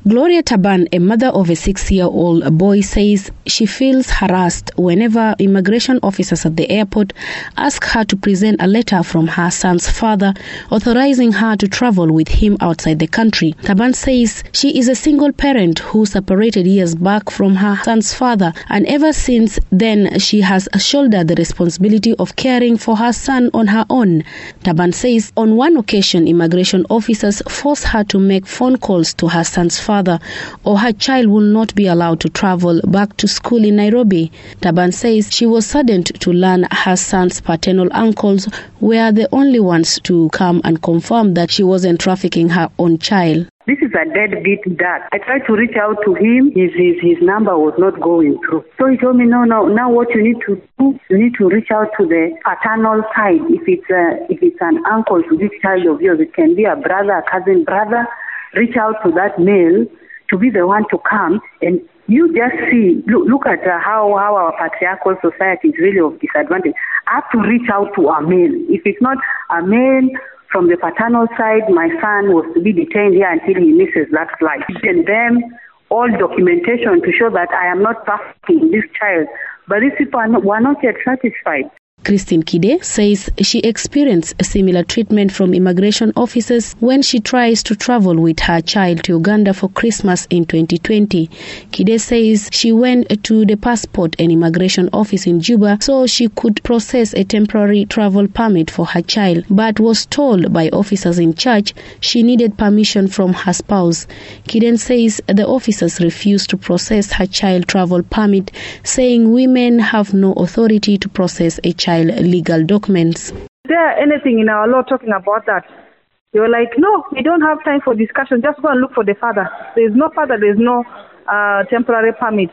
Gloria Taban, a mother of a 6-year-old boy, says she feels harassed whenever immigration officers at the airport ask her to present a letter from her son's father authorizing her to travel with him outside the country. Taban says she is a single parent who separated years back from her son's father, and ever since then she has shouldered the responsibility of caring for her son on her own. Taban says on one occasion immigration officers forced her to make phone calls to her son's father, or her child will not be allowed to travel back to school in Nairobi. Taban says she was saddened to learn her son's paternal uncles were the only ones to come and confirm that she wasn't trafficking her own child. This is a deadbeat dad. I tried to reach out to him. His number was not going through. So he told me, no, now what you need to do, you need to reach out to the paternal side. If it's an uncle to this child of yours, it can be a brother, a cousin brother. Reach out to that male to be the one to come, and you just see, look at how our patriarchal society is really of disadvantage. I have to reach out to a male. If it's not a male from the paternal side, my son was to be detained here until he misses that flight. And then all documentation to show that I am not trafficking this child. But these people were not yet satisfied. Christine Kide says she experienced a similar treatment from immigration officers when she tries to travel with her child to Uganda for Christmas in 2020. Kide says she went to the passport and immigration office in Juba so she could process a temporary travel permit for her child, but was told by officers in charge she needed permission from her spouse. Kide says the officers refused to process her child travel permit, saying women have no authority to process a child legal documents. Is there anything in our law talking about that? They were like, no, we don't have time for discussion. Just go and look for the father. There is no father. There is no temporary permit.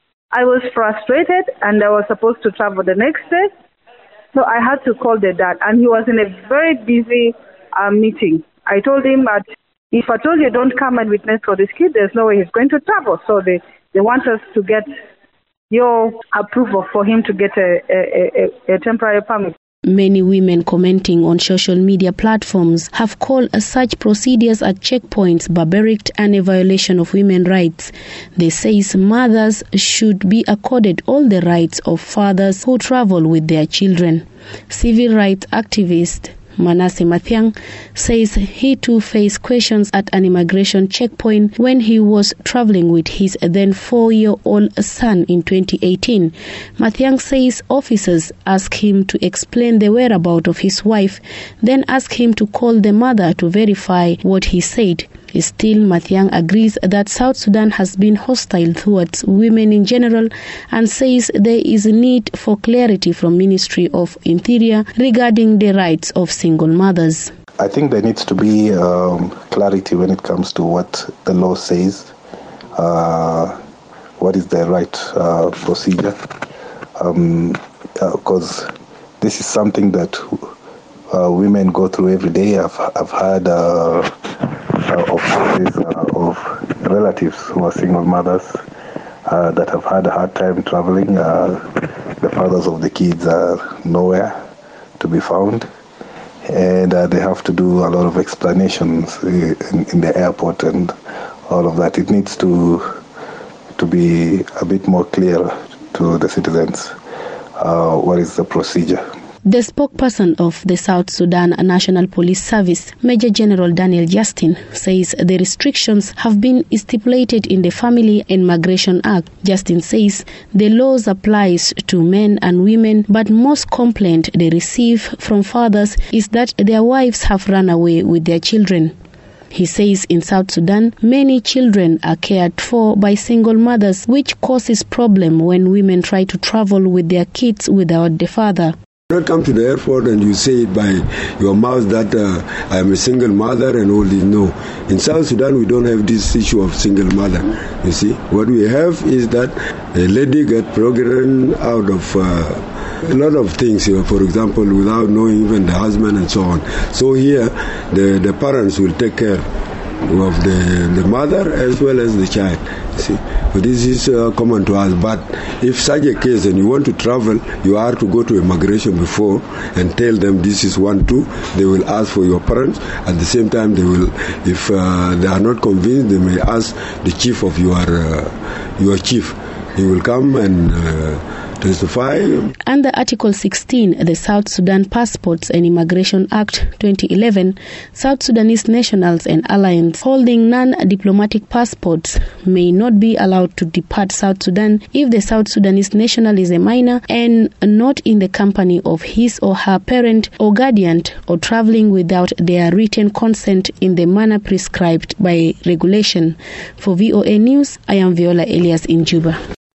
I was frustrated, and I was supposed to travel the next day. So I had to call the dad, and he was in a very busy meeting. I told him that if I told you don't come and witness for this kid, there's no way he's going to travel. So they want us to get your approval for him to get a temporary permit. Many women commenting on social media platforms have called such procedures at checkpoints barbaric and a violation of women's rights. They say mothers should be accorded all the rights of fathers who travel with their children. Civil rights activist Manasseh Mathiang says he too faced questions at an immigration checkpoint when he was traveling with his then 4-year-old son in 2018. Mathiang says officers asked him to explain the whereabouts of his wife, then asked him to call the mother to verify what he said. Still, Mathiang agrees that South Sudan has been hostile towards women in general and says there is a need for clarity from Ministry of Interior regarding the rights of single mothers. I think there needs to be clarity when it comes to what the law says, what is the right procedure, because this is something that women go through every day. I've heard of stories of relatives who are single mothers that have had a hard time traveling. The fathers of the kids are nowhere to be found, and they have to do a lot of explanations in the airport and all of that. It needs to be a bit more clear to the citizens what is the procedure. The spokesperson of the South Sudan National Police Service, Major General Daniel Justin, says the restrictions have been stipulated in the Family and Migration Act. Justin says the laws applies to men and women, but most complaint they receive from fathers is that their wives have run away with their children. He says in South Sudan, many children are cared for by single mothers, which causes problem when women try to travel with their kids without the father. Not come to the airport and you say it by your mouth that I am a single mother and all this. No. In South Sudan, we don't have this issue of single mother. You see, what we have is that a lady get pregnant out of a lot of things, for example, without knowing even the husband and so on. So here, the parents will take care of the mother as well as the child. See, but this is common to us. But if such a case and you want to travel, you are to go to immigration before and tell them this is 1, 2. They will ask for your parents. At the same time, they will, if they are not convinced, they may ask the chief of your chief. He will come and testify. Under Article 16, the South Sudan Passports and Immigration Act 2011, South Sudanese nationals and aliens holding non-diplomatic passports may not be allowed to depart South Sudan if the South Sudanese national is a minor and not in the company of his or her parent or guardian, or traveling without their written consent in the manner prescribed by regulation. For VOA News, I am Viola Elias in Juba.